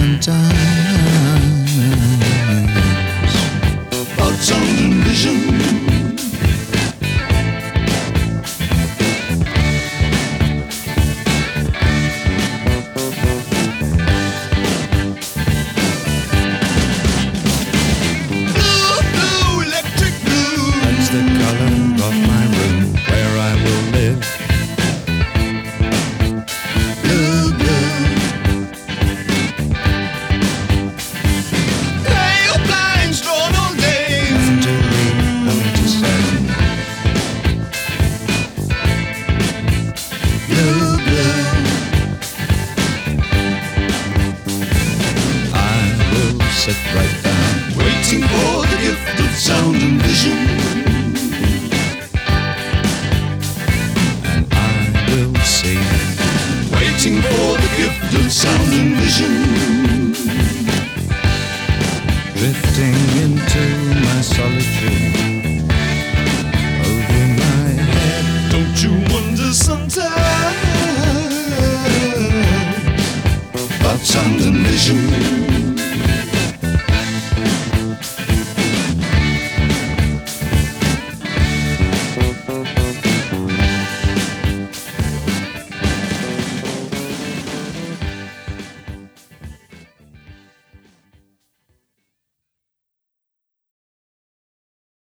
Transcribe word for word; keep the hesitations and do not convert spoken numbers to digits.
About sound and vision. Blue, blue, electric blue. That's the color of my room where I will live. Blue, blue. Pale blinds drawn all day. Nothing to read, nothing to say. Blue, blue. I will sit right down, Waiting for the gift of sound and vision. and I will sing. Waiting for the gift of sound and vision.